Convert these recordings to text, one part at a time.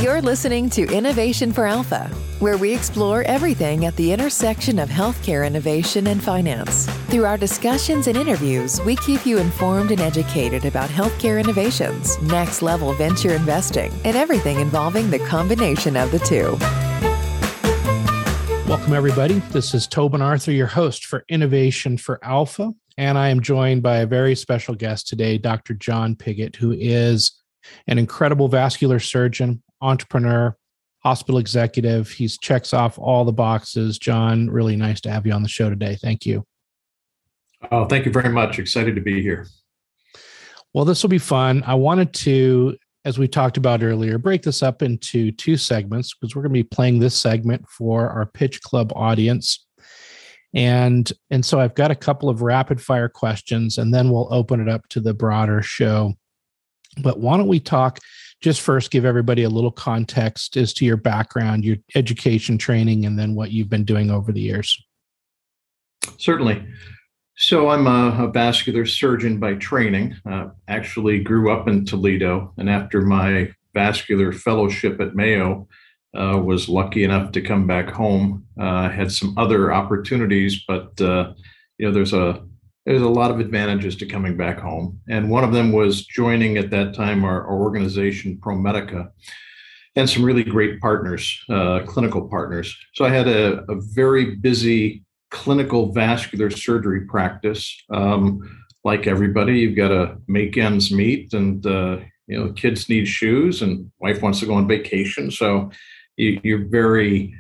You're listening to Innovation for Alpha, where we explore everything at the intersection of healthcare innovation and finance. Through our discussions and interviews, we keep you informed and educated about healthcare innovations, next-level venture investing, and everything involving the combination of the two. Welcome, everybody. This is Tobin Arthur, your host for Innovation for Alpha, and I am joined by a very special guest today, Dr. John Pigott, who is an incredible vascular surgeon, entrepreneur, hospital executive. He checks off all the boxes. John, really nice to have you on the show today. Thank you. Oh, thank you very much. Excited to be here. Well, this will be fun. I wanted to, as we talked about earlier, break this up into two segments because we're going to be playing this segment for our Pitch Club audience. And so I've got a couple of rapid fire questions, and then we'll open it up to the broader show. But why don't we talk, just first give everybody a little context as to your background, your education training, and then what you've been doing over the years. Certainly. So I'm a vascular surgeon by training. Actually grew up in Toledo, and after my vascular fellowship at Mayo, was lucky enough to come back home. Had some other opportunities, but there's a lot of advantages to coming back home. And one of them was joining at that time our organization, ProMedica, and some really great partners, clinical partners. So I had a very busy clinical vascular surgery practice. Like everybody, you've got to make ends meet, and kids need shoes, and wife wants to go on vacation. So you're very,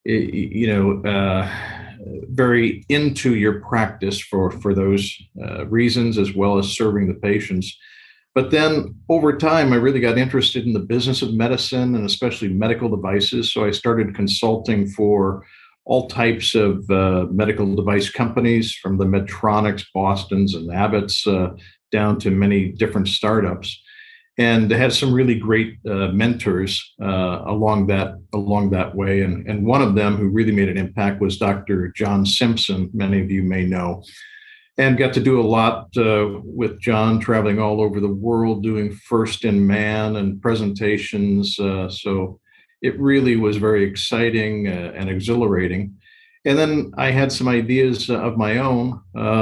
very into your practice for those reasons, as well as serving the patients. But then over time, I really got interested in the business of medicine and especially medical devices. So I started consulting for all types of medical device companies, from the Medtronics, Bostons, and Abbotts down to many different startups, and had some really great mentors along that way. And one of them who really made an impact was Dr. John Simpson, many of you may know, and got to do a lot with John, traveling all over the world, doing first in man and presentations. So it really was very exciting and exhilarating. And then I had some ideas of my own,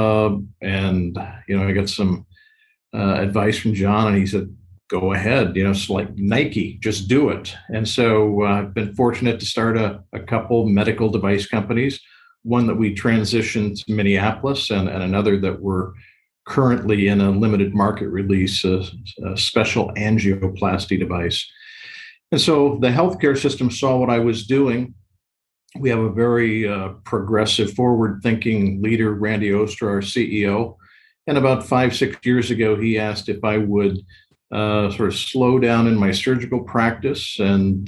and I got some advice from John, and he said, go ahead, it's like Nike, just do it. And so I've been fortunate to start a couple medical device companies, one that we transitioned to Minneapolis, and another that we're currently in a limited market release, a special angioplasty device. And so the healthcare system saw what I was doing. We have a very progressive, forward-thinking leader, Randy Oster, our CEO. And about 5-6 years ago, he asked if I would sort of slow down in my surgical practice and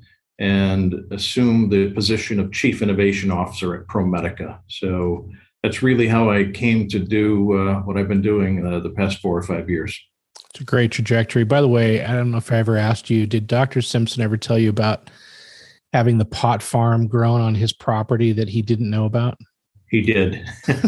assume the position of Chief Innovation Officer at ProMedica. So that's really how I came to do what I've been doing the past 4 or 5 years. It's a great trajectory. By the way, I don't know if I ever asked you, did Dr. Simpson ever tell you about having the pot farm grown on his property that he didn't know about? He did.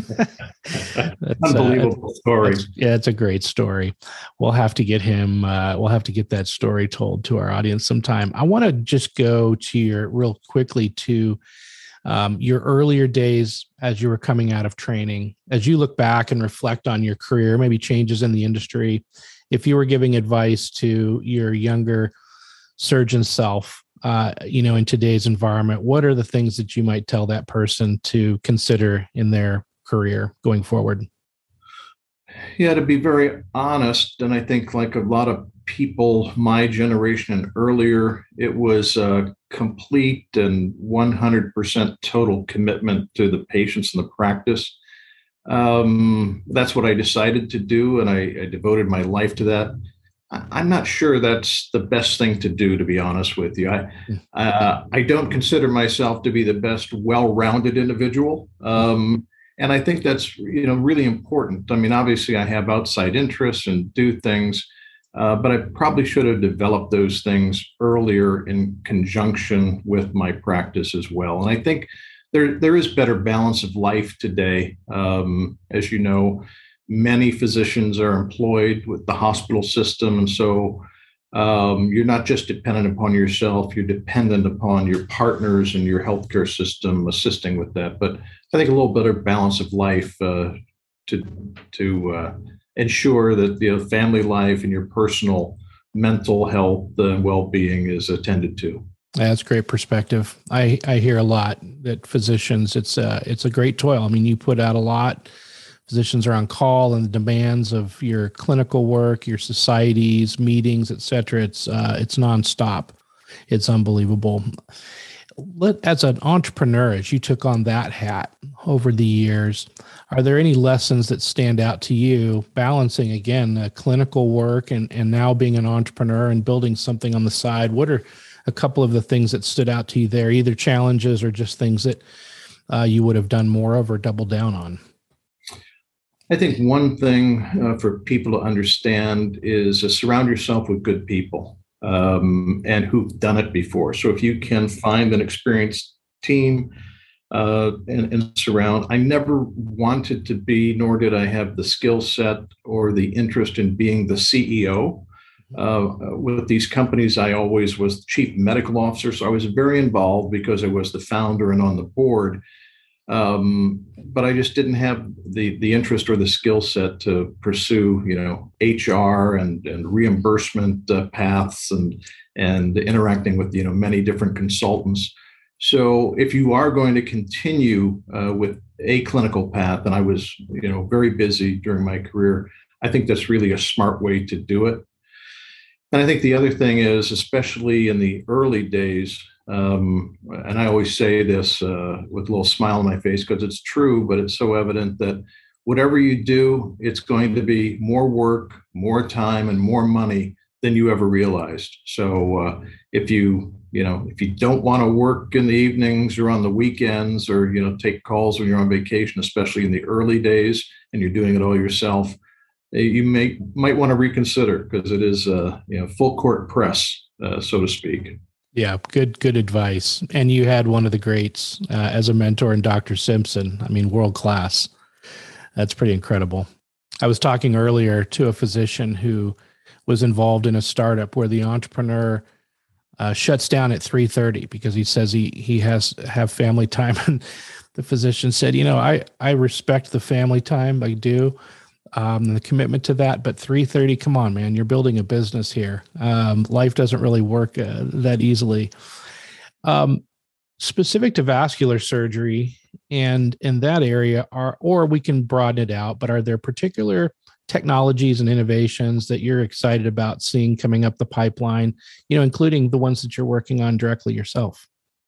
Unbelievable story. It's a great story. We'll have to get him. We'll have to get that story told to our audience sometime. I want to just go to real quickly to your earlier days as you were coming out of training. As you look back and reflect on your career, maybe changes in the industry, if you were giving advice to your younger surgeon self, in today's environment, what are the things that you might tell that person to consider in their career going forward? Yeah, to be very honest, and I think like a lot of people my generation and earlier, it was a complete and 100% total commitment to the patients and the practice. That's what I decided to do, and I devoted my life to that. I'm not sure that's the best thing to do, to be honest with you. I don't consider myself to be the best well-rounded individual. And I think that's, really important. I mean, obviously I have outside interests and do things, but I probably should have developed those things earlier in conjunction with my practice as well. And I think there is better balance of life today. As you know, many physicians are employed with the hospital system, and so You're not just dependent upon yourself, you're dependent upon your partners and your healthcare system assisting with that. But I think a little better balance of life to ensure that family life and your personal mental health and well-being is attended to. That's great perspective. I hear a lot that physicians, it's a great toil. I mean, you put out a lot. Physicians are on call, and the demands of your clinical work, your societies, meetings, et cetera, it's nonstop. It's unbelievable. As an entrepreneur, as you took on that hat over the years, are there any lessons that stand out to you balancing, again, clinical work and now being an entrepreneur and building something on the side? What are a couple of the things that stood out to you there, either challenges or just things that you would have done more of or doubled down on? I think one thing for people to understand is surround yourself with good people and who've done it before. So if you can find an experienced team and surround, I never wanted to be, nor did I have the skill set or the interest in being the CEO. With these companies, I always was chief medical officer, so I was very involved because I was the founder and on the board. But I just didn't have the interest or the skill set to pursue, HR and reimbursement paths and interacting with, many different consultants. So if you are going to continue with a clinical path, and I was, very busy during my career, I think that's really a smart way to do it. And I think the other thing is, especially in the early days, and I always say this with a little smile on my face because it's true, but it's so evident that whatever you do, it's going to be more work, more time, and more money than you ever realized. So if you don't want to work in the evenings or on the weekends or, take calls when you're on vacation, especially in the early days, and you're doing it all yourself, you might want to reconsider because it is full court press, so to speak. Yeah, good advice. And you had one of the greats as a mentor in Dr. Simpson. I mean, world class. That's pretty incredible. I was talking earlier to a physician who was involved in a startup where the entrepreneur shuts down at 3:30 because he says he has to have family time. And the physician said, I respect the family time. I do. The commitment to that, but 3:30, come on, man, you're building a business here. Life doesn't really work that easily. Specific to vascular surgery and in that area or we can broaden it out, but are there particular technologies and innovations that you're excited about seeing coming up the pipeline, including the ones that you're working on directly yourself?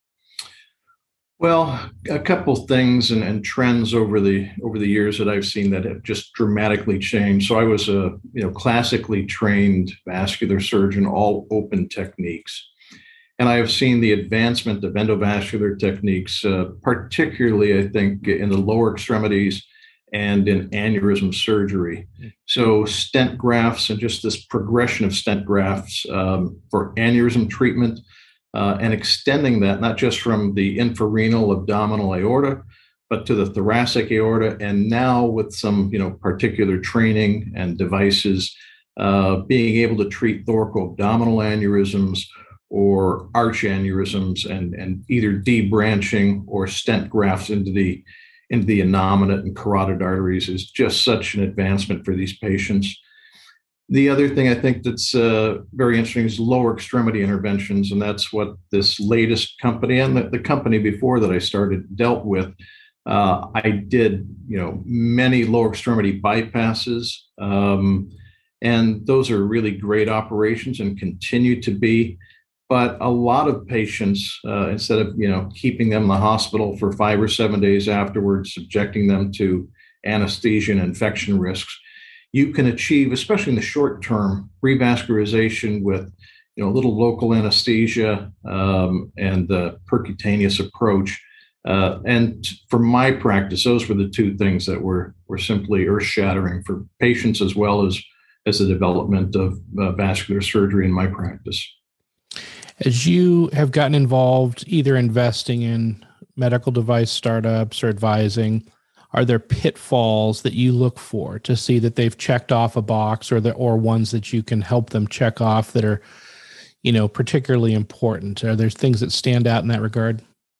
Well, a couple things and trends over the years that I've seen that have just dramatically changed. So I was a classically trained vascular surgeon, all open techniques, and I have seen the advancement of endovascular techniques, particularly I think in the lower extremities and in aneurysm surgery. So stent grafts and just this progression of stent grafts for aneurysm treatment. And extending that not just from the infrarenal abdominal aorta, but to the thoracic aorta, and now with some particular training and devices, being able to treat thoracoabdominal aneurysms or arch aneurysms, and either debranching or stent grafts into the innominate and carotid arteries is just such an advancement for these patients. The other thing I think that's very interesting is lower extremity interventions, and that's what this latest company and the company before that I started dealt with. I did, many lower extremity bypasses, and those are really great operations and continue to be. But a lot of patients, instead of keeping them in the hospital for 5 or 7 days afterwards, subjecting them to anesthesia and infection risks, you can achieve, especially in the short term, revascularization with a little local anesthesia and the percutaneous approach. And for my practice, those were the two things that were simply earth-shattering for patients as well as the development of vascular surgery in my practice. As you have gotten involved, either investing in medical device startups or advising, are there pitfalls that you look for to see that they've checked off a box, or ones that you can help them check off that are, particularly important? Are there things that stand out in that regard?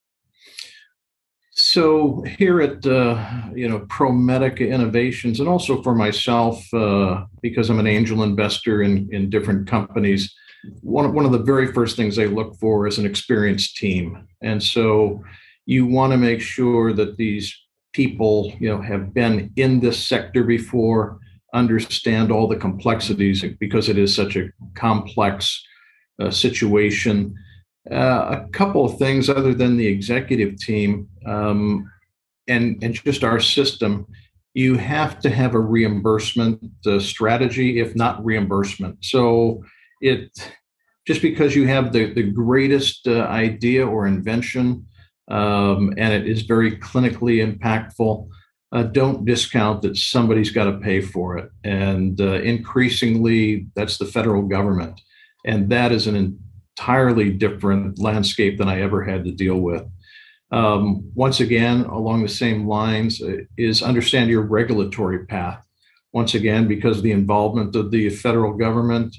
So here at ProMedica Innovations, and also for myself, because I'm an angel investor in different companies, one of the very first things I look for is an experienced team. And so you want to make sure that these people, have been in this sector before, understand all the complexities, because it is such a complex situation. A couple of things other than the executive team, and just our system. You have to have a reimbursement strategy, if not reimbursement. So just because you have the greatest idea or invention, and it is very clinically impactful, don't discount that somebody's got to pay for it. And increasingly, that's the federal government. And that is an entirely different landscape than I ever had to deal with. Once again, along the same lines, is understand your regulatory path. Once again, because of the involvement of the federal government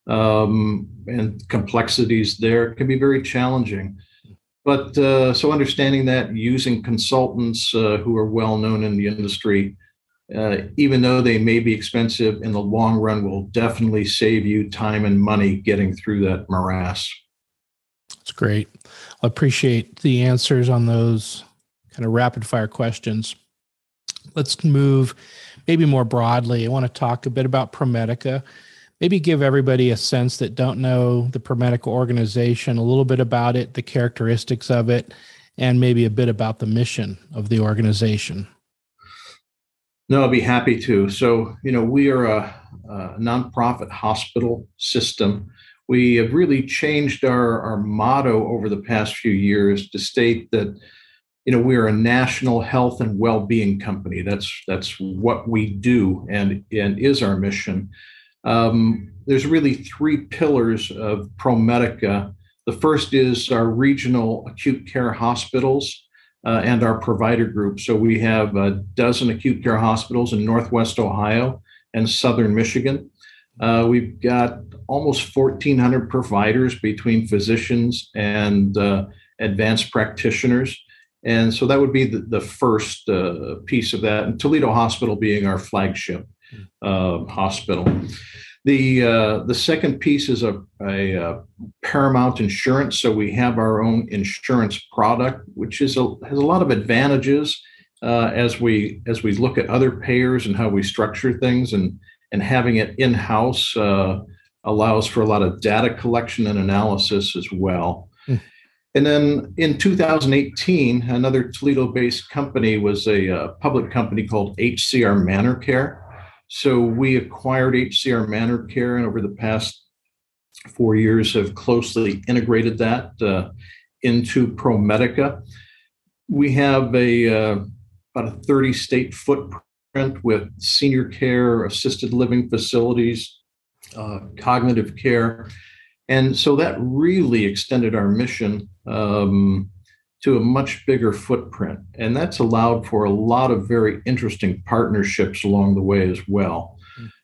and complexities there, can be very challenging. But so understanding that, using consultants who are well known in the industry, even though they may be expensive, in the long run will definitely save you time and money getting through that morass. That's great. I appreciate the answers on those kind of rapid fire questions. Let's move maybe more broadly. I want to talk a bit about ProMedica. Maybe give everybody a sense that don't know the ProMedica organization, a little bit about it, the characteristics of it, and maybe a bit about the mission of the organization. No, I'll be happy to. So, we are a nonprofit hospital system. We have really changed our motto over the past few years to state that, we are a national health and well-being company. That's what we do and is our mission. There's really three pillars of ProMedica. The first is our regional acute care hospitals and our provider group. So we have a dozen acute care hospitals in Northwest Ohio and Southern Michigan. We've got almost 1,400 providers between physicians and advanced practitioners. And so that would be the first piece of that, and Toledo Hospital being our flagship hospital. The second piece is a Paramount Insurance. So we have our own insurance product, which has a lot of advantages as we look at other payers and how we structure things, and having it in-house allows for a lot of data collection and analysis as well. And then in 2018, another Toledo-based company was a public company called HCR ManorCare. So we acquired HCR ManorCare, and over the past 4 years have closely integrated that into ProMedica. We have about a 30-state footprint with senior care, assisted living facilities, cognitive care. And so that really extended our mission to a much bigger footprint. And that's allowed for a lot of very interesting partnerships along the way as well.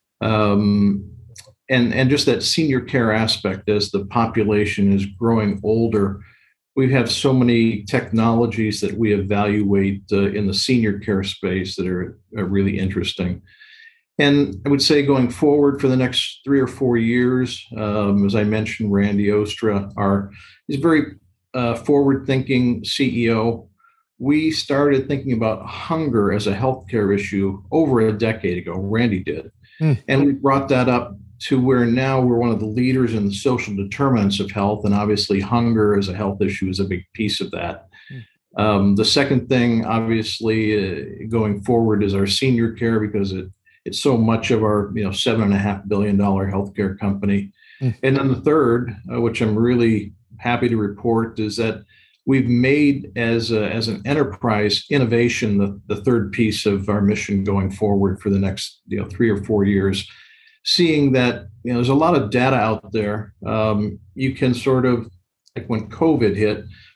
And just that senior care aspect, as the population is growing older, we have so many technologies that we evaluate in the senior care space that are really interesting. And I would say going forward for the next 3 or 4 years, as I mentioned, Randy Ostra is a very forward-thinking CEO. We started thinking about hunger as a healthcare issue over a decade ago. Randy did. And we brought that up to where now we're one of the leaders in the social determinants of health. And obviously hunger as a health issue is a big piece of that. The second thing, obviously, going forward is our senior care, because it's so much of our $7.5 billion healthcare company. And then the third, which I'm really happy to report, is that we've made as an enterprise innovation the third piece of our mission going forward for the next 3 or 4 years. Seeing that there's a lot of data out there, you can sort of, like when COVID hit,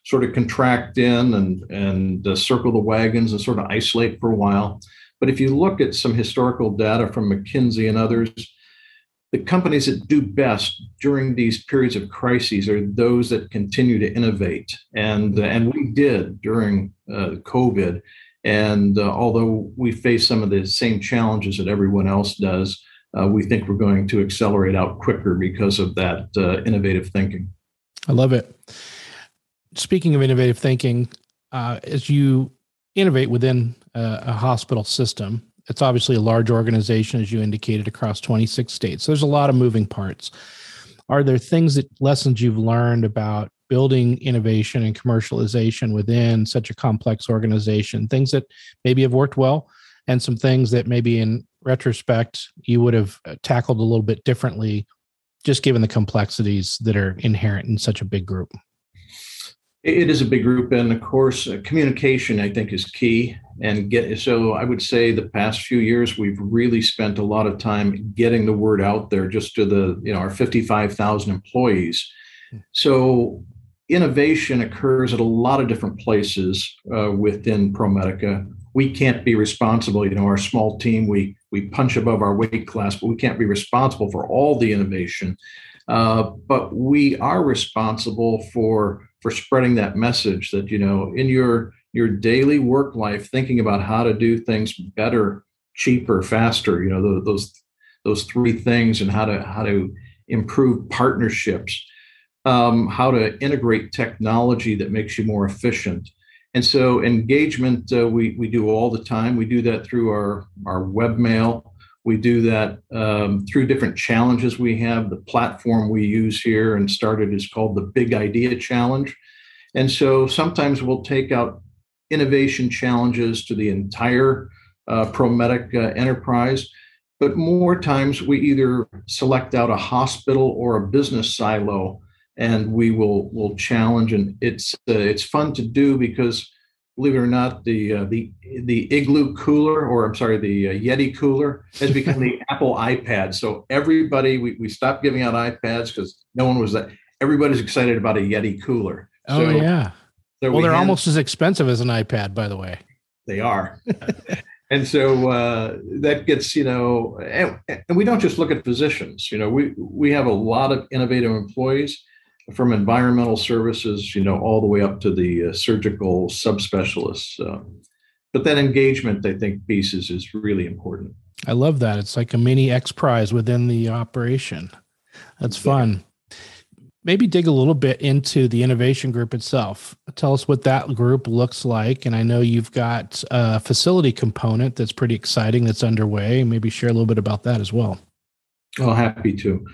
sort of contract in and circle the wagons and sort of isolate for a while. But if you look at some historical data from McKinsey and others, the companies that do best during these periods of crises are those that continue to innovate. And we did during COVID. And although we face some of the same challenges that everyone else does, we think we're going to accelerate out quicker because of that innovative thinking. I love it. Speaking of innovative thinking, as you innovate within a hospital system, it's obviously a large organization, as you indicated, across 26 states. There's a lot of moving parts. Are there lessons you've learned about building innovation and commercialization within such a complex organization, things that maybe have worked well and some things that maybe in retrospect you would have tackled a little bit differently, just given the complexities that are inherent in such a big group? It is a big group, and of course, communication, I think, is key. So I would say the past few years, we've really spent a lot of time getting the word out there just to our 55,000 employees. So innovation occurs at a lot of different places within ProMedica. We can't be responsible, our small team, we punch above our weight class, but we can't be responsible for all the innovation. But we are responsible for spreading that message that, in your daily work life, thinking about how to do things better, cheaper, faster, those three things, and how to improve partnerships, how to integrate technology that makes you more efficient. And so engagement, we do all the time. We do that through our webmail. We do that through different challenges we have. The platform we use here and started is called the Big Idea Challenge. And so sometimes we'll take out innovation challenges to the entire ProMedica enterprise. But more times we either select out a hospital or a business silo, and we'll challenge. And it's fun to do because, believe it or not, the Igloo cooler, the Yeti cooler has become the Apple iPad. So everybody, we stopped giving out iPads because no one was that. Everybody's excited about a Yeti cooler. Oh, yeah. So well, they're almost as expensive as an iPad, by the way. They are. And so that gets, and we don't just look at physicians. We have a lot of innovative employees, from environmental services, all the way up to the surgical subspecialists. But that engagement, I think, pieces is really important. I love that. It's like a mini X Prize within the operation. That's fun. Maybe dig a little bit into the innovation group itself. Tell us what that group looks like. And I know you've got a facility component that's pretty exciting that's underway. Maybe share a little bit about that as well. Oh, happy to.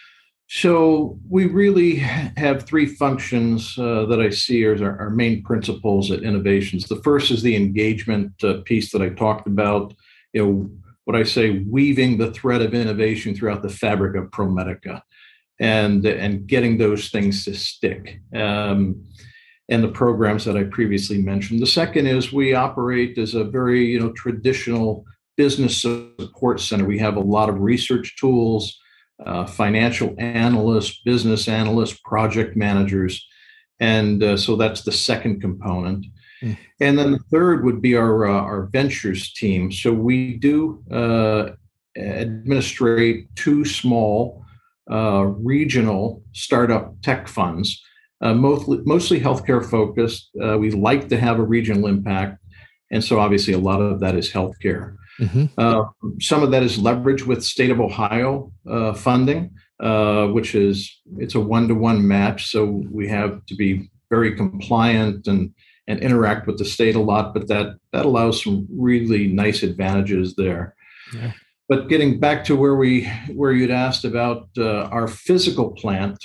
So we really have three functions that I see as our main principles at Innovations. The first is the engagement piece that I talked about, what I say, weaving the thread of innovation throughout the fabric of ProMedica and getting those things to stick, and the programs that I previously mentioned. The second is we operate as a very traditional business support center. We have a lot of research tools, financial analysts, business analysts, project managers. And so that's the second component. Mm. And then the third would be our ventures team. So we do administrate two small regional startup tech funds, mostly healthcare focused. We like to have a regional impact. And so obviously a lot of that is healthcare. Mm-hmm. Some of that is leveraged with state of Ohio funding, which it's a one-to-one match. So we have to be very compliant and interact with the state a lot, but that allows some really nice advantages there. Yeah. But getting back to where you'd asked about our physical plant,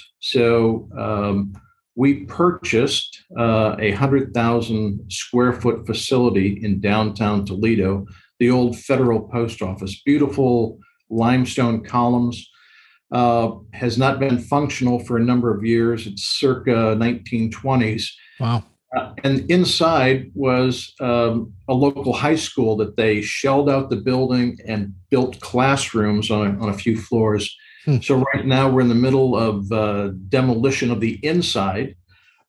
so we purchased a 100,000 square foot facility in downtown Toledo, the old Federal Post Office, beautiful limestone columns, has not been functional for a number of years. It's circa 1920s. Wow. And inside was a local high school that they shelled out the building and built classrooms on a few floors. So right now we're in the middle of demolition of the inside.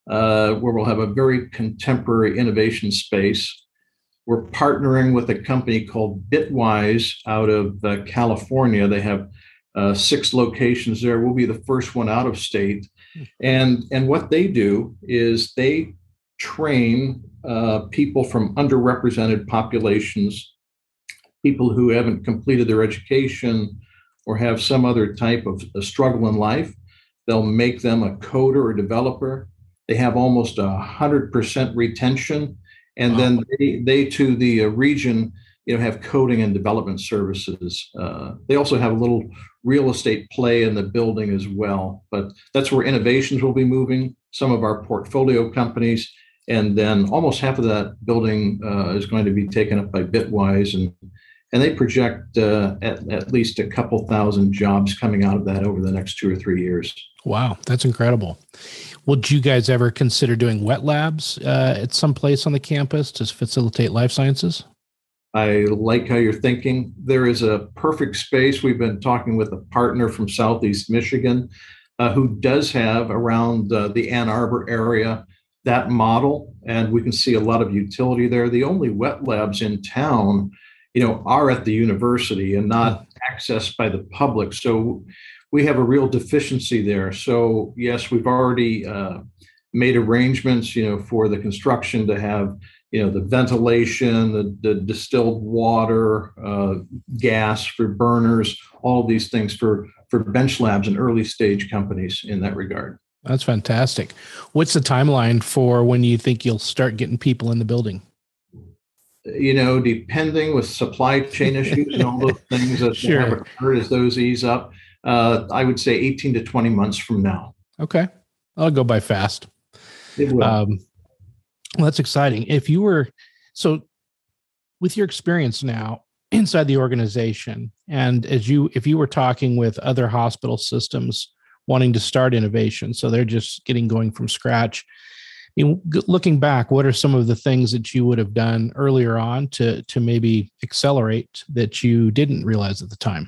where we'll have a very contemporary innovation space. We're partnering with a company called Bitwise out of California. They have 6 locations there. We'll be the first one out of state. And what they do is they train people from underrepresented populations, people who haven't completed their education or have some other type of a struggle in life. They'll make them a coder or developer. They have almost 100% retention. And then they to the region, have coding and development services. They also have a little real estate play in the building as well. But that's where innovations will be moving, some of our portfolio companies. And then almost half of that building is going to be taken up by Bitwise. And they project at least a couple thousand jobs coming out of that over the next 2 or 3 years. Wow, that's incredible. Would you guys ever consider doing wet labs at some place on the campus to facilitate life sciences? I like how you're thinking. There is a perfect space. We've been talking with a partner from Southeast Michigan who does have around the Ann Arbor area that model, and we can see a lot of utility there. The only wet labs in town, are at the university and not accessed by the public. So we have a real deficiency there. So yes, we've already made arrangements, for the construction to have, the ventilation, the distilled water, gas for burners, all of these things for bench labs and early stage companies in that regard. That's fantastic. What's the timeline for when you think you'll start getting people in the building? Depending with supply chain issues and all those things that have occurred as those ease up, I would say 18 to 20 months from now. Okay. I'll go by fast. It will. Well, that's exciting. So with your experience now inside the organization, and if you were talking with other hospital systems wanting to start innovation, so they're just getting going from scratch, looking back, what are some of the things that you would have done earlier on to maybe accelerate that you didn't realize at the time?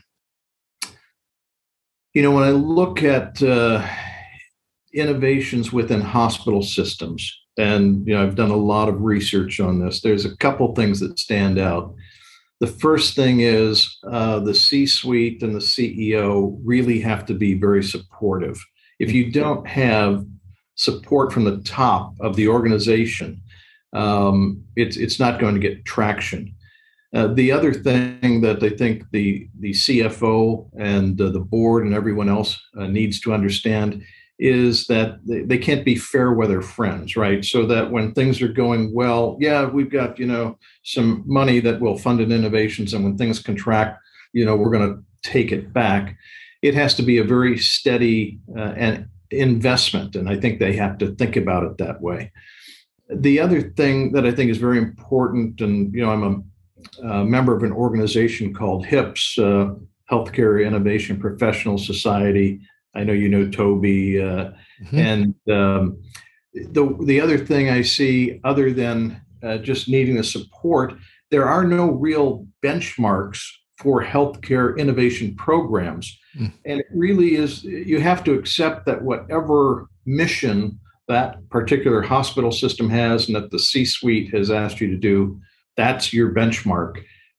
When I look at innovations within hospital systems, and I've done a lot of research on this, there's a couple things that stand out. The first thing is the C-suite and the CEO really have to be very supportive. If you don't have support from the top of the organization, it's not going to get traction. The other thing that I think the CFO and the board and everyone else needs to understand is that they can't be fair weather friends, right? So that when things are going well, yeah, we've got, some money that will fund innovations. And when things contract, we're going to take it back. It has to be a very steady and investment. And I think they have to think about it that way. The other thing that I think is very important, and, I'm a member of an organization called HIPS, Healthcare Innovation Professional Society. I know you know Toby. And the other thing I see, other than just needing the support, there are no real benchmarks for healthcare innovation programs. And it really is, you have to accept that whatever mission that particular hospital system has and that the C-suite has asked you to do, that's your benchmark.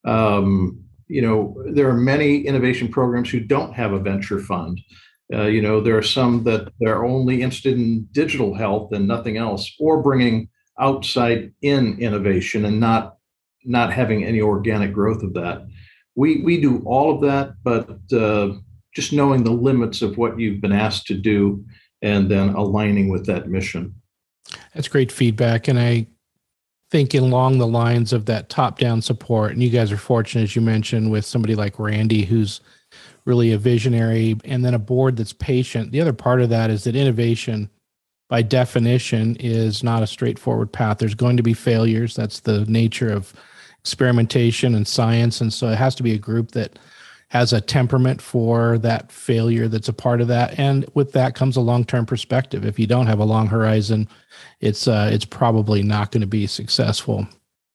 There are many innovation programs who don't have a venture fund. There are some that are only interested in digital health and nothing else, or bringing outside in innovation and not having any organic growth of that. We do all of that, but just knowing the limits of what you've been asked to do and then aligning with that mission. That's great feedback. And I think along the lines of that top-down support, and you guys are fortunate, as you mentioned, with somebody like Randy, who's really a visionary, and then a board that's patient. The other part of that is that innovation, by definition, is not a straightforward path. There's going to be failures. That's the nature of experimentation and science. And so it has to be a group that has a temperament for that failure that's a part of that. And with that comes a long-term perspective. If you don't have a long horizon, it's probably not going to be successful.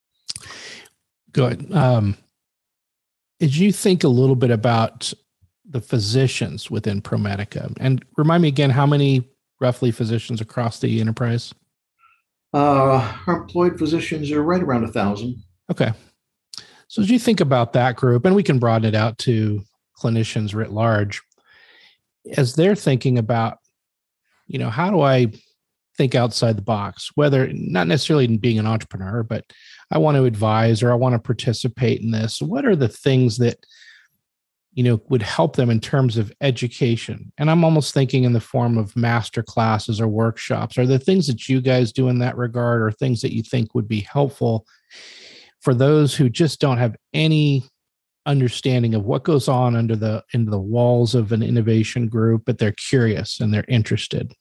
Good. Did you think a little bit about the physicians within ProMedica? And remind me again, how many roughly physicians across the enterprise? Our employed physicians are right around 1,000. Okay. So as you think about that group, and we can broaden it out to clinicians writ large, as they're thinking about, how do I think outside the box, whether not necessarily in being an entrepreneur, but I want to advise or I want to participate in this. What are the things that, would help them in terms of education? And I'm almost thinking in the form of master classes or workshops. Are there things that you guys do in that regard, or things that you think would be helpful for those who just don't have any understanding of what goes on into the walls of an innovation group, but they're curious and they're interested?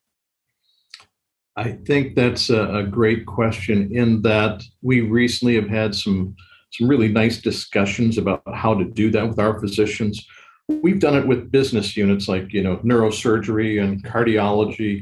I think that's a great question, in that we recently have had some really nice discussions about how to do that with our physicians. We've done it with business units like, neurosurgery and cardiology.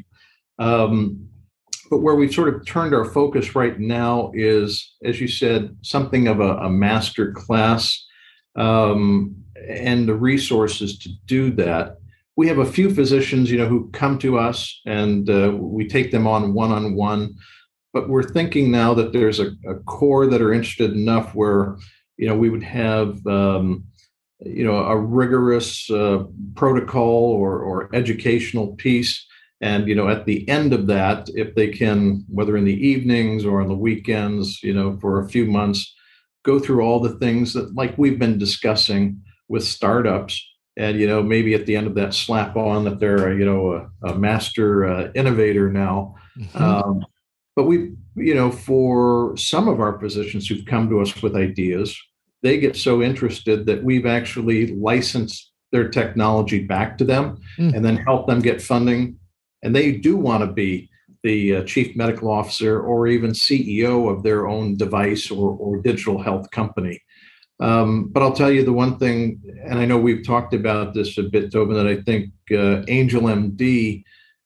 But where we've sort of turned our focus right now is, as you said, something of a master class, and the resources to do that. We have a few physicians, who come to us, and we take them on one-on-one. But we're thinking now that there's a core that are interested enough where, we would have, a rigorous protocol or educational piece. And, at the end of that, if they can, whether in the evenings or on the weekends, for a few months, go through all the things that, like we've been discussing with startups, and, maybe at the end of that, slap on that they're, a master innovator now. Mm-hmm. But we, for some of our physicians who've come to us with ideas, they get so interested that we've actually licensed their technology back to them and then help them get funding. And they do want to be the chief medical officer or even CEO of their own device or digital health company. But I'll tell you the one thing, and I know we've talked about this a bit, Tobin, that I think Angel MD,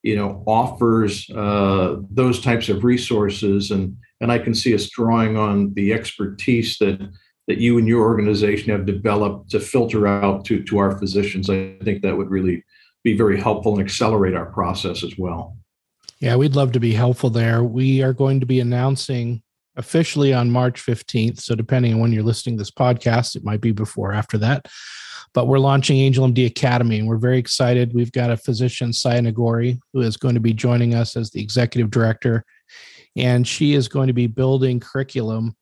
offers those types of resources, and I can see us drawing on the expertise that you and your organization have developed to filter out to our physicians. I think that would really be very helpful and accelerate our process as well. Yeah, we'd love to be helpful there. We are going to be announcing officially on March 15th. So depending on when you're listening to this podcast, it might be before or after that. But we're launching Angel MD Academy, and we're very excited. We've got a physician, Saya Nagori, who is going to be joining us as the executive director. And she is going to be building curriculum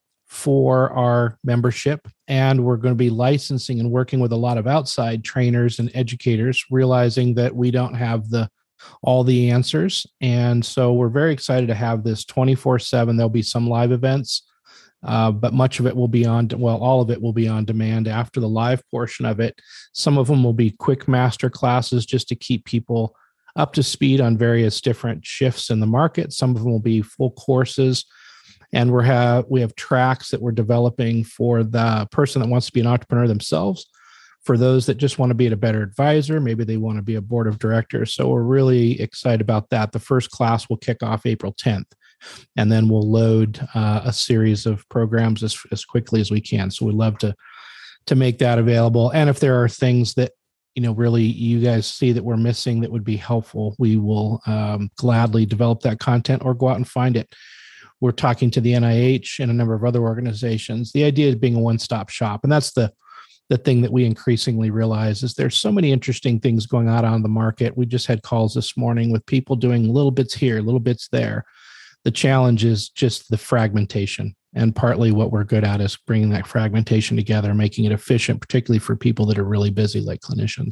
for our membership. And we're going to be licensing and working with a lot of outside trainers and educators, realizing that we don't have all the answers. And so we're very excited to have this 24/7. There'll be some live events, but much of it will be all of it will be on demand after the live portion of it. Some of them will be quick master classes just to keep people up to speed on various different shifts in the market. Some of them will be full courses. And we have tracks that we're developing for the person that wants to be an entrepreneur themselves, for those that just want to be a better advisor. Maybe they want to be a board of directors. So we're really excited about that. The first class will kick off April 10th, and then we'll load a series of programs as quickly as we can. So we'd love to make that available. And if there are things that, really you guys see that we're missing that would be helpful, we will gladly develop that content or go out and find it. We're talking to the NIH and a number of other organizations. The idea is being a one-stop shop. And that's the thing that we increasingly realize is there's so many interesting things going on the market. We just had calls this morning with people doing little bits here, little bits there. The challenge is just the fragmentation. And partly what we're good at is bringing that fragmentation together, making it efficient, particularly for people that are really busy like clinicians.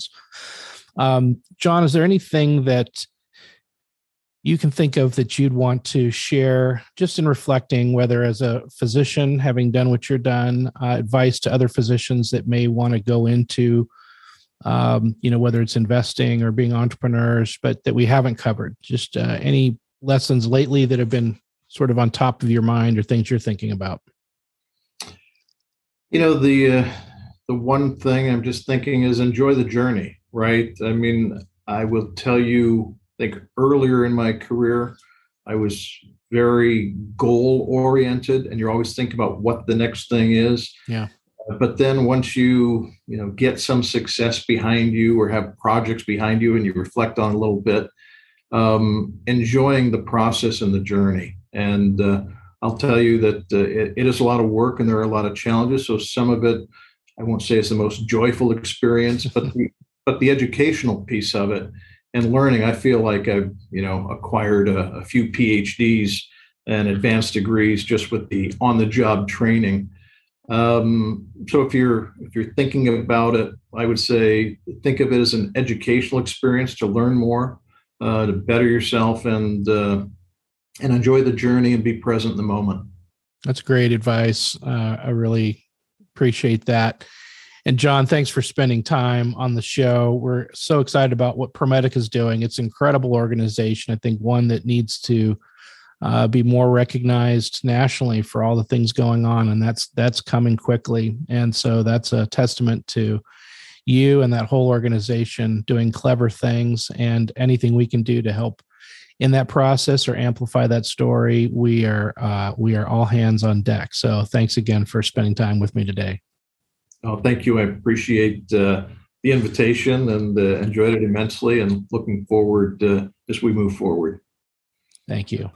John, is there anything that you can think of that you'd want to share just in reflecting, whether as a physician, having done what you're done, advice to other physicians that may want to go into, whether it's investing or being entrepreneurs, but that we haven't covered? Just any lessons lately that have been sort of on top of your mind or things you're thinking about? The one thing I'm just thinking is enjoy the journey, right? I mean, I will tell you, I think earlier in my career, I was very goal oriented, and you're always thinking about what the next thing is. Yeah. But then once you get some success behind you or have projects behind you and you reflect on a little bit, enjoying the process and the journey. And I'll tell you that it is a lot of work and there are a lot of challenges. So some of it, I won't say it's the most joyful experience, but the educational piece of it and learning, I feel like I've acquired a few PhDs and advanced degrees just with the on-the-job training. So if you're thinking about it, I would say think of it as an educational experience to learn more, to better yourself, and enjoy the journey and be present in the moment. That's great advice. I really appreciate that. And John, thanks for spending time on the show. We're so excited about what ProMedica is doing. It's an incredible organization. I think one that needs to be more recognized nationally for all the things going on, and that's coming quickly. And so that's a testament to you and that whole organization doing clever things, and anything we can do to help in that process or amplify that story, we are all hands on deck. So thanks again for spending time with me today. Oh, thank you. I appreciate the invitation and enjoyed it immensely, and looking forward as we move forward. Thank you.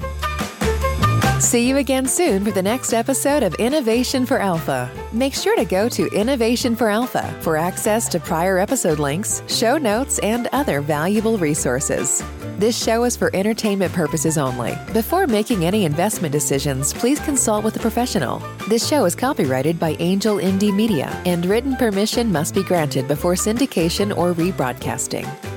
See you again soon for the next episode of Innovation for Alpha. Make sure to go to Innovation for Alpha for access to prior episode links, show notes, and other valuable resources. This show is for entertainment purposes only. Before making any investment decisions, please consult with a professional. This show is copyrighted by Angel Indie Media, and written permission must be granted before syndication or rebroadcasting.